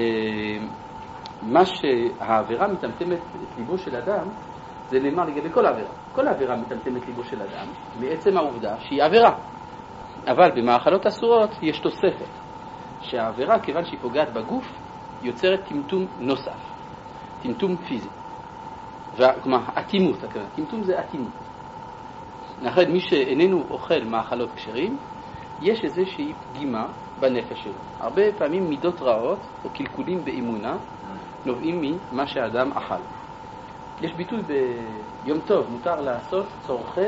מה שהעבירה מטמטמת את ליבו של אדם, זה נאמר לגבי כל העבירה. כל העבירה מטמטמת ליבו של אדם, מעצם העובדה שהיא עבירה. אבל במאכלות אסורות יש תוספת, שהעבירה, כיוון שהיא פוגעת בגוף, יוצרת טמטום נוסף, טמטום פיזי. כלומר, אטימות, טמטום זה אטימות. לכן מי שאיננו אוכל מאכלות כשרים, יש איזושהי פגימה בנפש שלו. הרבה פעמים מידות רעות או קלקולים באמונה נובעים ממה שהאדם אכל. יש ביטוי ביום טוב, מותר לעשות צורכי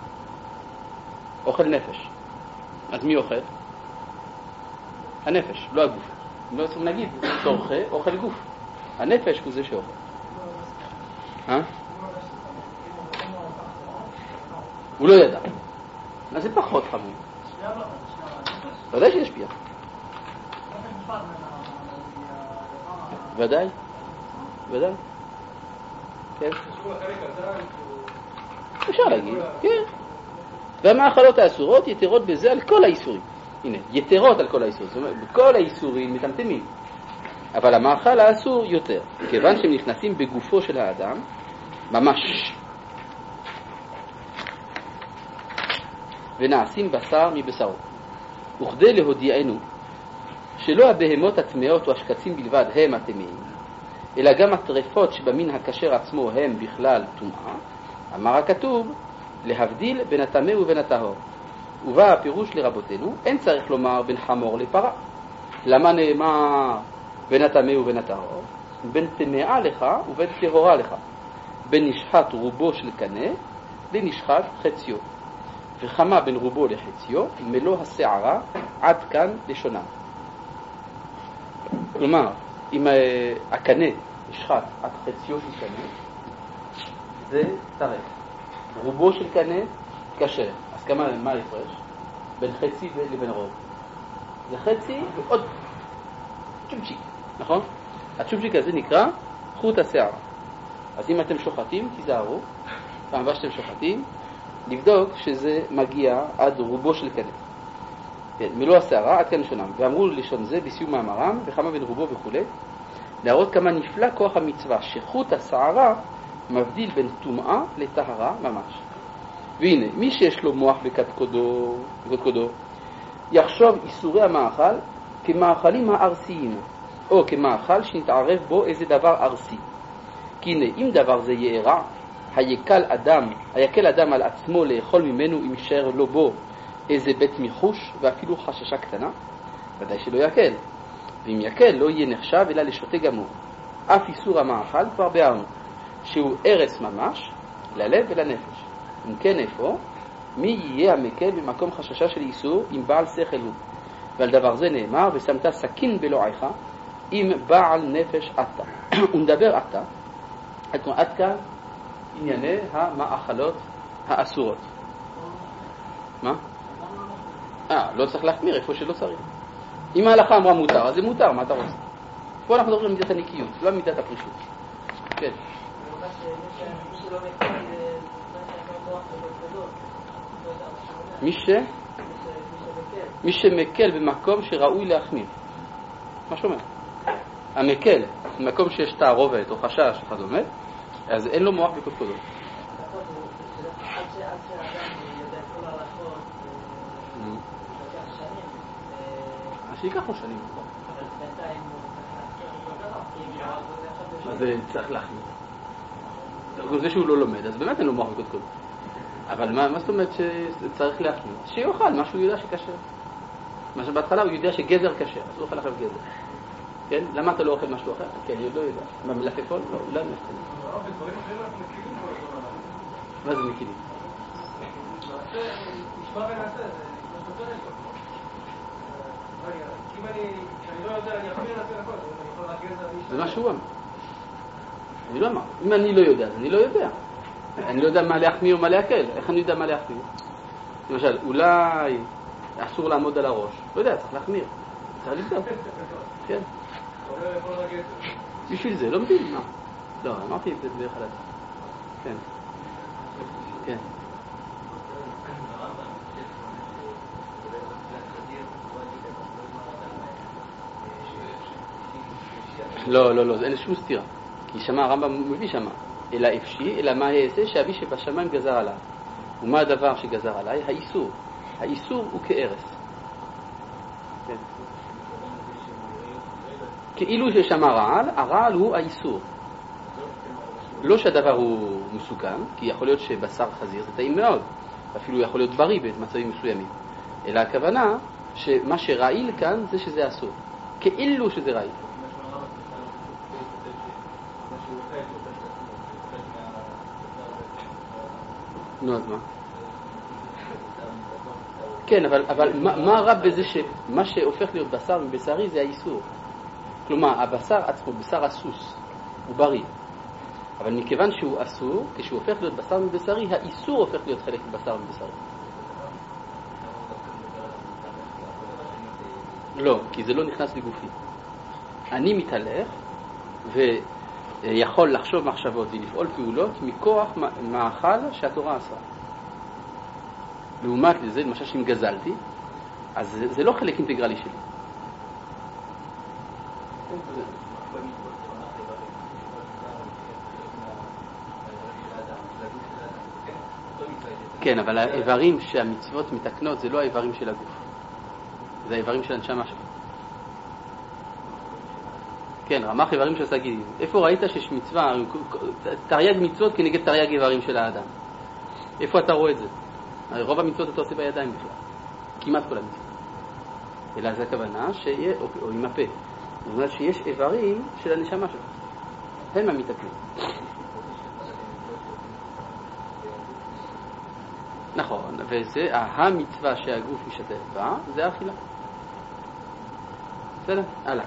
אוכל נפש. אז מי אוכל? הנפש, לא הגוף. לא צריכים להגיד צורכי אוכל גוף. הנפש הוא זה שאוכל. הוא לא ידע. אז זה פחות חמור. ודאי שישפיע. ודאי. ודאי. כן. אפשר להגיד. כן. והמאכלות האסורות יתרות בזה על כל האיסורים. הנה, יתרות על כל האיסורים. זאת אומרת, בכל האיסורים מטמטמים. אבל המאכל האסור יותר, כיוון שהם נכנסים בגופו של האדם, ממש. ונעשים בשר מבשרו. וכדי להודיענו שלא הבהמות הטמאות או השקצים בלבד הם הטמאים, אלא גם הטרפות שבמין הכשר עצמו הם בכלל טומאה, אמר הכתוב, להבדיל בין הטמא ובין הטהור. ובא הפירוש לרבותינו, אין צריך לומר בין חמור לפרה. למה נאמר בין הטמא ובין הטהור? בין טמאה לך ובין טהורה לך. בין נשחט רובו של קנה לנשחט חציו. וכמה בין רובו לחציו, מלוא השערה עד כאן לשונה. כלומר, אם הקנה נשחט עד חציו של קנה, זה טרף. רובו של קנה קשה. אז מה ההפרש? בין חצי לבין רוב. זה חצי ועוד צ'ופצ'יק, נכון? הצ'ופצ'יק הזה נקרא חוט השערה. אז אם אתם שוחטים, תיזהרו, פעם הבאה שאתם שוחטים, לבדוק שזה מגיע עד רובו של קנה. כן, מלוא השערה עד כאן לשונם. ואמרו לשון זה בסיום מאמרם, וכמה בין רובו וכו', להראות כמה נפלא כוח המצווה, שחוט השערה מבדיל בין טומאה לטהרה ממש. והנה, מי שיש לו מוח בקודקודו, יחשוב איסורי המאכל כמאכלים הארסיים, או כמאכל שנתערב בו איזה דבר ארסי. כי הנה, אם דבר זה יארע, היקל אדם על עצמו לאכול ממנו אם יישאר לו בו איזה בית מיחוש ואפילו חששה קטנה, ודאי שלא יקל. ואם יקל לא יהיה נחשב אלא לשוטה גמור. אף איסור המאכל כבר ביארנו, שהוא ארס ממש ללב ולנפש. אם כן איפה, מי יהיה המקל במקום חששה של איסור אם בעל שכל הוא? ועל דבר זה נאמר, ושמת סכין בלועיך אם בעל נפש אתה. ונדבר אתה, עד כאן ענייני המאכלות האסורות. מה? לא צריך להחמיר איפה שלא צריך. אם ההלכה אמרה מותר, אז זה מותר, מה אתה רוצה? פה אנחנו מדברים על מידת הנקיות, לא על מידת הפרישות. כן. מי שמקל במקום שראוי להחמיר. מה שאומר? המקל, במקום שיש תערובת או חשש או כדומה, אז אין לו מוח בקודקודו. אז שיקח לו שנים. אז זה צריך להחמיר. זה שהוא לא לומד, אז באמת אין לו מוח בקודקודו. אבל מה זאת אומרת שצריך להחמיר? שיאכל מה שהוא יודע שקשר. מה שבהתחלה הוא יודע שגזר קשר, אז הוא אוכל עכשיו גזר. כן? למה אתה לא אוכל משהו אחר? כן, אני עוד לא יודע. מה, מלפפון? לא, אולי מלפפון. מה זה מקילים? נשמע ונעשה, זה יותר טוב. אם אני לא יודע, אני אחמיר לעצמי הכל, אני יכול רק גזר... זה מה שהוא אמר. אני לא אמר. אם אני לא יודע, אז אני לא יודע. אני לא יודע מה להחמיר ומה להקל. איך אני יודע מה להחמיר? למשל, אולי אסור לעמוד על הראש. לא יודע, צריך להחמיר. צריך לבדוק. כן. בשביל זה, לא מבין, מה? לא, אמרתי את זה בדרך כלל. כן. כן. לא, אין שום סתירה. כי שמה, הרמב"ם מביא שמה. אלא אפשי, אלא מה יעשה שאבי שבשמיים גזר עליו. ומה הדבר שגזר עליי? האיסור. האיסור הוא כארס. כן. כאילו ששם הרעל הוא האיסור. לא שהדבר הוא מסוכן, כי יכול להיות שבשר חזיר זה טעים מאוד, אפילו יכול להיות בריא במצבים מסוימים. אלא הכוונה שמה שרעיל כאן זה שזה אסור. כאילו שזה רעיל. נו, אז מה? כן, אבל מה רע בזה שמה שהופך להיות בשר מבשרי זה האיסור? כלומר, הבשר עצמו, בשר הסוס, הוא בריא. אבל מכיוון שהוא אסור, כשהוא הופך להיות בשר מבשרי, האיסור הופך להיות חלק מבשר מבשרי. לא, כי זה לא נכנס לגופי. אני מתהלך ויכול לחשוב מחשבות ולפעול פעולות מכוח מאכל שהתורה עשה. לעומת לזה, למשל שאם גזלתי, אז זה לא חלק אינטגרלי שלי. כן, אבל האיברים שהמצוות מתקנות זה לא האיברים של הגוף. זה האיברים של הנשמה שלו. כן, רמ"ח איברים של סגידים. איפה ראית שיש מצווה, תרי"ג מצוות כנגד תרי"ג איברים של האדם? איפה אתה רואה את זה? רוב המצוות אתה עושה בידיים בכלל. כמעט כל המצוות. אלא זה הכוונה שיהיה, או עם הפה. זאת אומרת שיש איברים של הנשמה שלו. הם המתקנים. נכון, וזה המצווה שהגוף משתף בה, זה האכילה. בסדר? הלאה.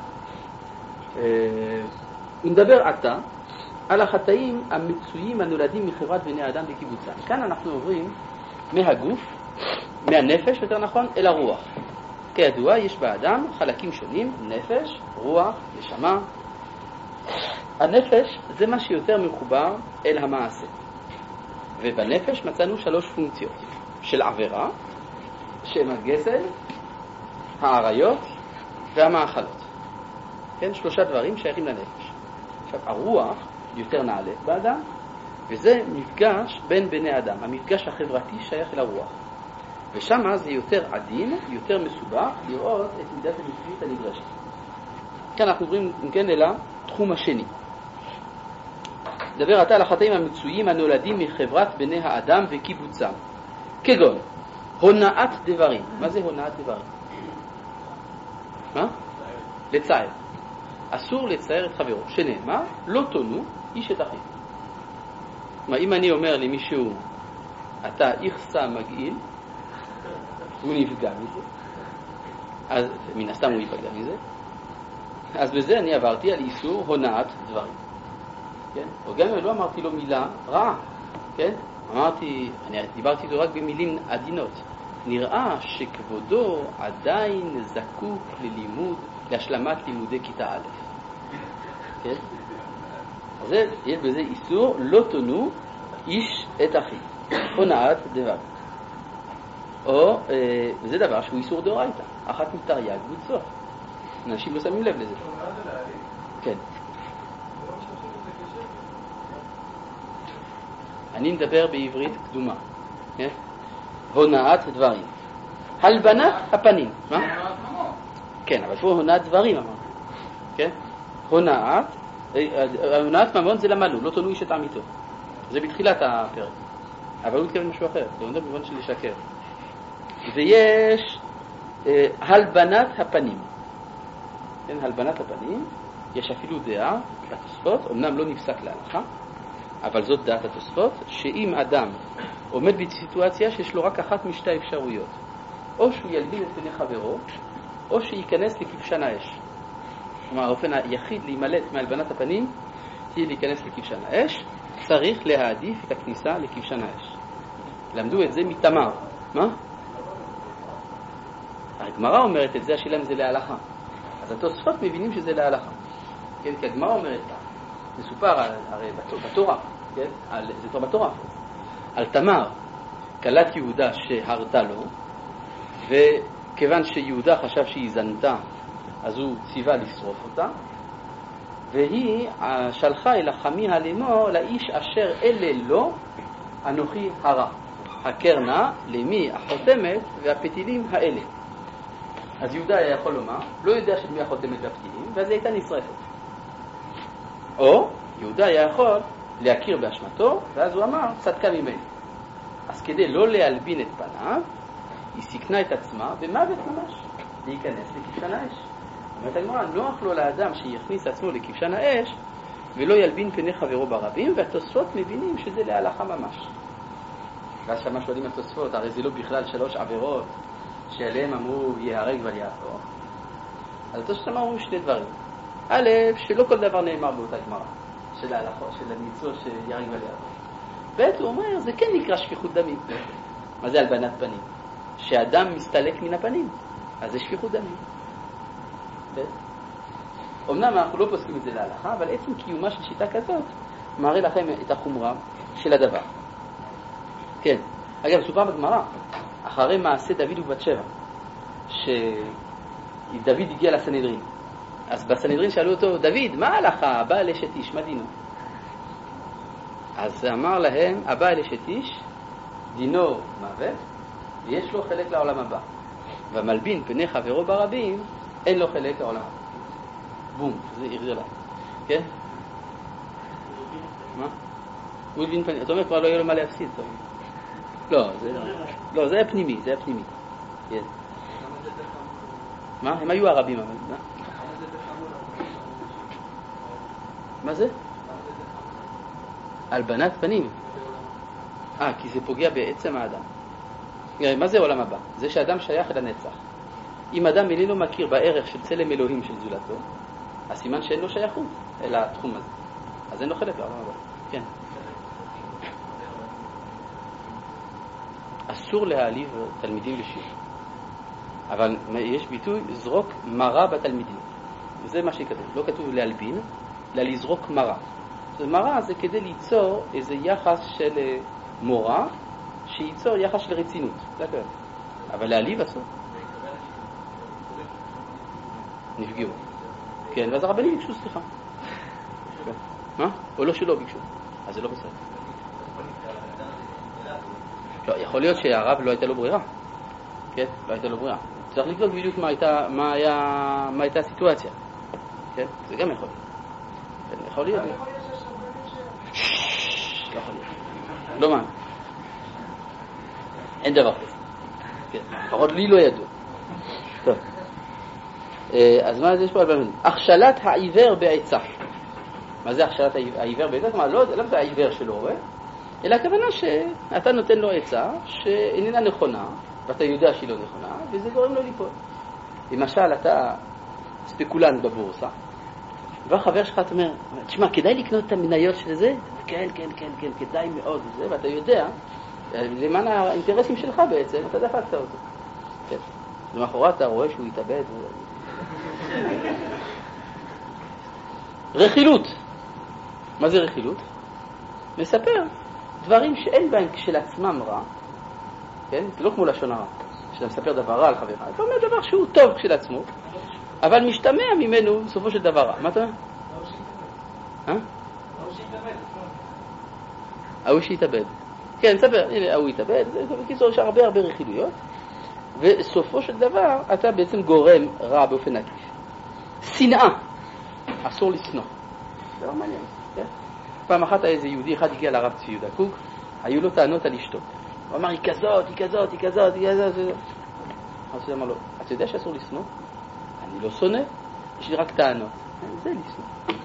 נדבר עתה על החטאים המצויים הנולדים מחברת בני האדם בקיבוצה. כאן אנחנו עוברים מהגוף, מהנפש יותר נכון, אל הרוח. כידוע, יש באדם חלקים שונים, נפש, רוח, נשמה. הנפש זה מה שיותר מחובר אל המעשה. ובנפש מצאנו 3 פונקציות של עבירה, שהן הגזל, העריות והמאכלות. כן, 3 דברים שייכים לנפש. עכשיו, הרוח יותר נעלה באדם, וזה מפגש בין בני אדם. המפגש החברתי שייך אל הרוח. ושם זה יותר עדין, יותר מסובך, לראות את מידת המקריות הנדרשת. כאן אנחנו עוברים כן אל התחום השני. דבר עתה על החטאים המצויים הנולדים מחברת בני האדם וקיבוצם. כגון, הונאת דברים. מה זה הונאת דברים? מה? לצער. אסור לצער את חברו. שנאמר, לא תונו איש את אחיו. אם אני אומר למישהו, אתה איכסה מגעיל, הוא נפגע מזה, אז מן הסתם הוא ייפגע מזה, אז בזה אני עברתי על איסור הונאת דברים. כן? או גם לא אמרתי לו מילה רעה, כן? אני דיברתי איתו רק במילים עדינות. נראה שכבודו עדיין זקוק להשלמת לימודי כיתה א'. כן? אז יש בזה איסור, לא תונו איש את אחי. הונאת דבר. או, וזה דבר שהוא איסור דאורייתא. אחת מתרי"ג מצוות. אנשים לא שמים לב לזה. כן. אני מדבר בעברית קדומה. הונאת דברים. הלבנת הפנים. מה? כן, אבל פה הונאת דברים אמרנו. כן? הונאת ממון זה למדנו, לא תונו איש את עמיתו. זה בתחילת הפרק. אבל הוא מתכוון משהו אחר. זה אומר במובן של לשקר. ויש הלבנת הפנים. כן, הלבנת הפנים, יש אפילו דעה בתוספות, אמנם לא נפסק להלכה, אבל זאת דעת התוספות, שאם אדם עומד בסיטואציה שיש לו רק אחת משתי אפשרויות, או שהוא ילבין את פני חברו, או שייכנס לכבשן האש. כלומר, האופן היחיד להימלט מהלבנת הפנים תהיה להיכנס לכבשן האש, צריך להעדיף את הכניסה לכבשן האש. למדו את זה מתמר. מה? הגמרא אומרת את זה, השאלה אם זה להלכה. אז התוספות מבינים שזה להלכה. כן? כי הגמרא אומרת כך. מסופר הרי בתורה, כן? זה כבר בתורה. על תמר, כלת יהודה שהרתה לו, וכיוון שיהודה חשב שהיא זנתה, אז הוא ציווה לשרוף אותה, והיא שלחה אל החמיה לאמור לאיש אשר אלה לו אנוכי הרע. הקרנה למי החותמת והפתילים האלה. אז יהודה היה יכול לומר, לא יודע של מי החותמת והפתילים, ואז היא הייתה נשרפת. או יהודה היה יכול להכיר באשמתו, ואז הוא אמר, צדקה ממני. אז כדי לא להלבין את פניו, היא סיכנה את עצמה במוות ממש, להיכנס לכבשן האש. אומרת הגמרא, נוח לו לאדם שיכניס עצמו לכבשן האש, ולא ילבין פני חברו ברבים, והתוספות מבינים שזה להלכה ממש. ואז שמה שואלים התוספות, הרי זה לא בכלל 3 עבירות, שעליהם אמרו יהרג בל יעבור. אז התוספות אמרו 2 דברים. א', שלא כל דבר נאמר באותה גמרא, של ההלכות, של המצוות שיהרג בל יעבור. ב', הוא אומר, זה כן נקרא שפיכות דמים. מה זה הלבנת פנים? שאדם מסתלק מן הפנים, אז זה שפיכות דמים. אמנם אנחנו לא פוסקים את זה להלכה, אבל עצם קיומה של שיטה כזאת מראה לכם את החומרה של הדבר. כן. אגב, סופר בגמרא, אחרי מעשה דוד ובת שבע, שדוד הגיע לסנהדרין. אז בסנהדרין שאלו אותו, דוד, מה ההלכה? הבא אל אשת איש, מה דינו? אז אמר להם, הבא אל אשת איש, דינו מוות, ויש לו חלק לעולם הבא. והמלבין פני חברו ברבים, אין לו חלק לעולם הבא. בום, זה הראה להם. כן? מה? הוא הבין פנים. אתה אומר, כבר לא יהיה לו מה להפסיד. לא, זה היה פנימי, זה היה פנימי. כן. מה? הם היו ערבים, אבל... מה זה? הלבנת פנים. כי זה פוגע בעצם האדם. מה זה עולם הבא? זה שאדם שייך אל הנצח. אם אדם איננו מכיר בערך של צלם אלוהים של זולתו, אז סימן שאין לו שייכות אל התחום הזה. אז אין לו חלק לעולם הבא. כן. אסור להעליב תלמידים לשיעור. אבל יש ביטוי זרוק מרה בתלמידים. זה מה שכתוב. לא כתוב להלבין, אלא לזרוק מרה. מרה זה כדי ליצור איזה יחס של מורה, שייצור יחס של רצינות. זה הכל. אבל להעליב אסור. נפגעו. כן, ואז הרבנים ביקשו סליחה. מה? או לא שלא ביקשו. אז זה לא בסדר. לא, יכול להיות שהרב לא הייתה לו ברירה. כן? לא הייתה לו ברירה. צריך לבדוק בדיוק מה הייתה הסיטואציה. כן? זה גם יכול להיות. כן, יכול להיות. יכול להיות שיש רבנים לא יכול להיות. לא מה? אין דבר כזה. כן, לפחות לי לא ידוע. טוב. אז מה זה יש פה על בלמדים? הכשלת העיוור בעצה. מה זה הכשלת העיוור בעצה? כלומר, לא זה העיוור שלא רואה, אלא הכוונה שאתה נותן לו עצה שאיננה נכונה, ואתה יודע שהיא לא נכונה, וזה גורם לו ליפול. למשל, אתה ספקולנט בבורסה, והחבר שלך אתה אומר, תשמע, כדאי לקנות את המניות של זה? כן, כן, כן, כן, כדאי מאוד וזה, ואתה יודע, למען האינטרסים שלך בעצם, אתה דפקת אותו. כן. למחרת אתה רואה שהוא יתאבד. רכילות. מה זה רכילות? מספר דברים שאין בהם כשלעצמם רע, כן? זה לא כמו לשון הרע, שאתה מספר דבר רע על חברך, אתה אומר דבר שהוא טוב כשלעצמו, אבל משתמע ממנו בסופו של דבר רע. מה אתה אומר? ההוא שהתאבד. כן, ספר, הנה, ההוא התאבד, בקיצור יש הרבה רכילויות, וסופו של דבר אתה בעצם גורם רע באופן עקיף. שנאה, אסור לשנוא. זה לא מעניין, כן? פעם אחת איזה יהודי אחד הגיע לרב צבי יהודה קוק, היו לו טענות על אשתו. הוא אמר, היא כזאת, היא כזאת, היא כזאת, היא כזאת. אז הוא אמר לו, אתה יודע שאסור לשנוא? אני לא שונא, יש לי רק טענות. זה לשנוא.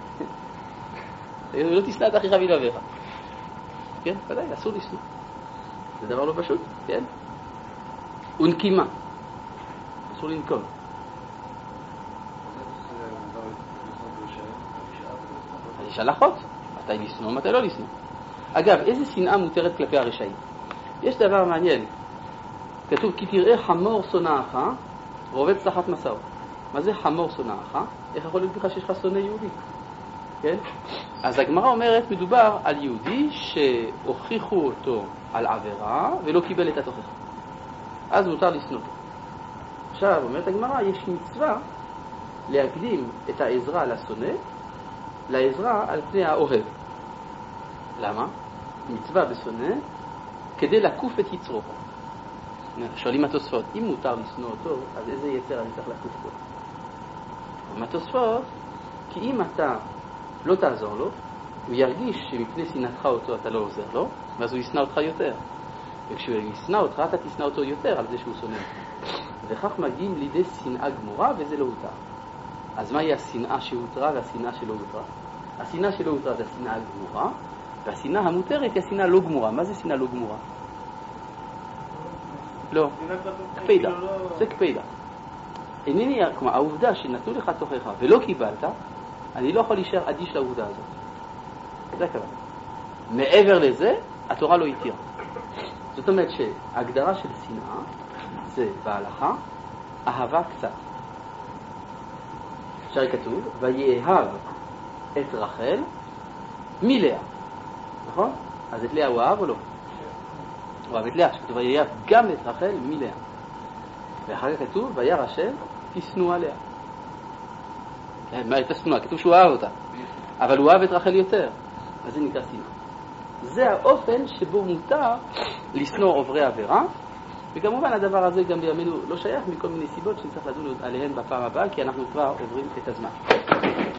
לא תשנא את אחיך ולבביך. כן, ודאי, אסור לשנוא. זה דבר לא פשוט, כן? ונקימה. אסור לנקום. אז יש הלכות. מתי לשנוא, מתי לא לשנוא. אגב, איזה שנאה מותרת כלפי הרשעים? יש דבר מעניין. כתוב, כי תראה חמור שונאך, רובץ תחת מסעו. מה זה חמור שונאך? איך יכול להיות לך שיש לך שונא יהודי? כן? אז הגמרא אומרת, מדובר על יהודי שהוכיחו אותו על עבירה ולא קיבל את התוכחה. אז מותר לשנוא. עכשיו, אומרת הגמרא, יש מצווה להקדים את העזרה לשונא, לעזרה על פני האוהב. למה? מצווה בשונא כדי לקוף את יצרו. שואלים התוספות, אם מותר לשנוא אותו, אז איזה יצר אני צריך לקוף אותו? התוספות, כי אם אתה לא תעזור לו, הוא ירגיש שמפני שנאתך אותו אתה לא עוזר לו, ואז הוא ישנא אותך יותר. וכשהוא ישנא אותך, אתה תשנא אותו יותר על זה שהוא שונא. וכך מגיעים לידי שנאה גמורה, וזה לא הותר. אז מהי השנאה שהותרה והשנאה שלא הותרה? השנאה שלא הותרה זה השנאה הגמורה, והשנאה המותרת היא השנאה לא גמורה. מה זה שנאה לא גמורה? לא, קפידה. זה קפידה. אינני, כלומר, העובדה שנתנו לך תוכחה ולא קיבלת, אני לא יכול להישאר אדיש לעובדה הזאת. זה הכוונה. מעבר לזה, התורה לא התירה. זאת אומרת שההגדרה של שנאה זה בהלכה אהבה קצת. אפשר כתוב, ויאהב את רחל מלאה. נכון? אז את לאה הוא אהב או לא? הוא אהב את לאה, שכתוב ויאהב גם את רחל מלאה. ואחר כך כתוב, וירא השם תשנוא עליה. מה הייתה שנואה? כתוב שהוא אהב אותה. אבל הוא אהב את רחל יותר. אז זה נקרא שנאה. זה האופן שבו מותר לשנוא עוברי עבירה, וכמובן הדבר הזה גם בימינו לא שייך מכל מיני סיבות שנצטרך לדון עליהן בפעם הבאה, כי אנחנו כבר עוברים את הזמן.